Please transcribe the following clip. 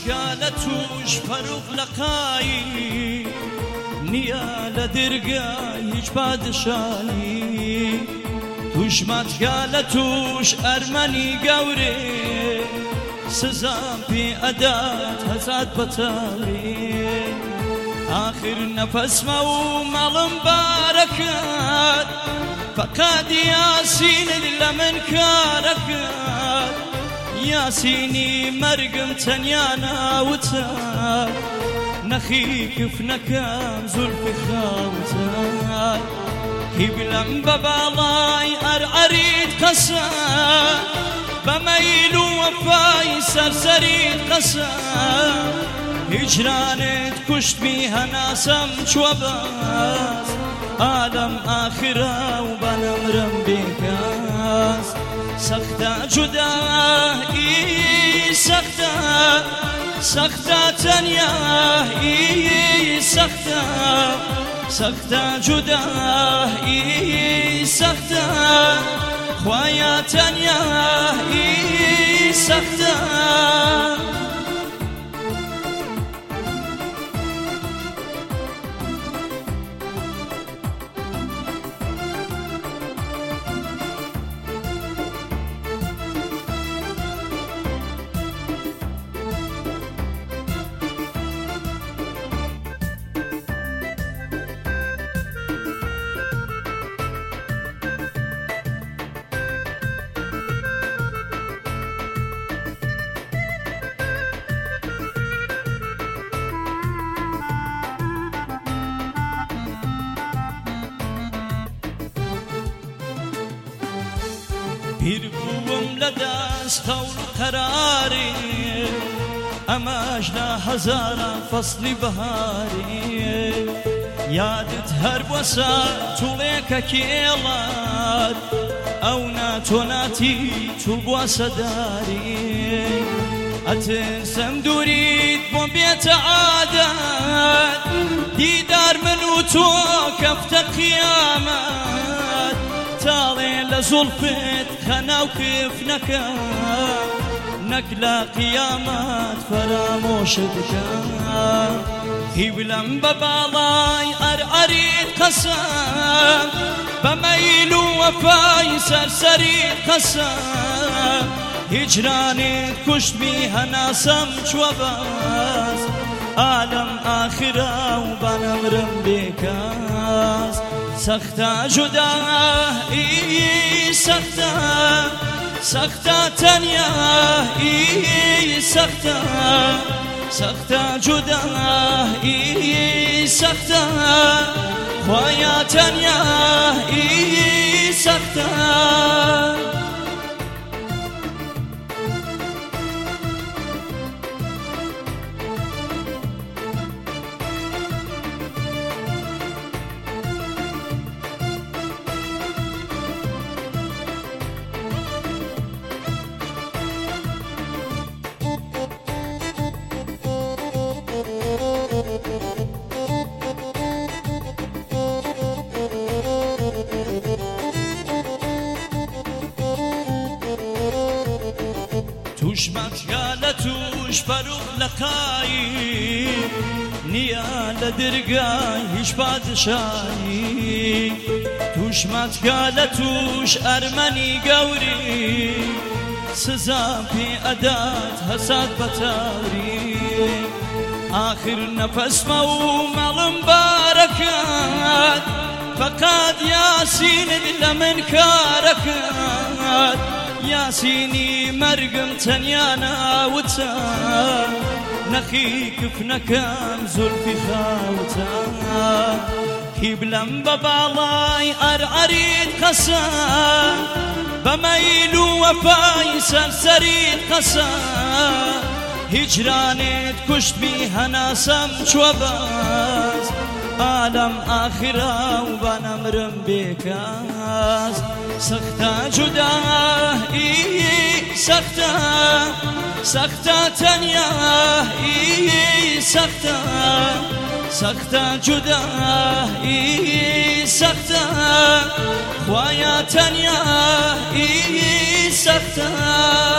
لە توش فەروغ لەقایی نییە لە دەرگای هیچ پادشانی توشماتیا لە توش ئەرمەنی گەورێ سزام پێ ئەدات هەزات بەتاڵێ آخر نەفەسمە و مەڵم بارەکات فەقەت یاسینت لە من کارەکات یاسینی مەرگم تەنیا ناوتە نەخی کفنەکەم زولفی خاوتە هیبلەم بە باڵای ئەرعەریت قەسە بەمەیل و وەفای سەرسەریت قەسە هیجرانت کوشتمی هەناسەم چوە بەس ئالەم ئاخرە و بەنەمرم بێکەس سەختە جودایی سەختە سەختە تەنیایی سەختە سەختە جودایی سەختە خوایە تەنیایی سەختە پیر بووم لە دەست هەوڵ و قەراری ئەمەش لە هەزاران فەسڵی بەهاری یادت هەر بۆسە توڵێکە کێڵات ئەو ناتۆ ناتی توڵ بووە سەداری ئەترسەم دووریت بۆ بێتە عادەت دیدار من و تۆ کەفتە قیامەت تاڵێ لە زوڵفت خەناو کفنەکە نەک لە قیامەت فەرامۆشت بکە هیولەم بە باڵای ئەرعەریت قەسە بەمەیل و وەفای سەرسەریت قەسە هیجرانت کوشتمی هەناسەم چوە بەس ئالەم ئاخرە و بەنەمرم بێکەس سەختە جودایی سەختە سەختە تەنیایی سەختە سەختە جودایی سەختە خوایە تەنیایی سەختە توشماتیا لە توش فەروغ لەقایی نییە لە دەرگای هیچ پادشانی توشماتیا لە توش ئەرمەنی گەوری سزام پێ ئەدات هەسات بەتاوری آخر نەفەسمە و مەڵم بارەکات فەقەت یاسینت لە من کارەکات یاسینی مەرگم تەنیا ناوتە نەخی کفنەکەم زولفی خاوتە هیبلەم بە باڵای ئەرعەریت قەسە بەمەیل و وەفای سەرسەریت قەسە هیجرانت کوشتمی هەناسەم چوە بەس ئالەم ئاخرە و بەنەمرم بێکەس سەختە جودایی سەختە سەختە تەنیایی سەختە سەختە جودایی سەختە خوایە تەنیایی سەختە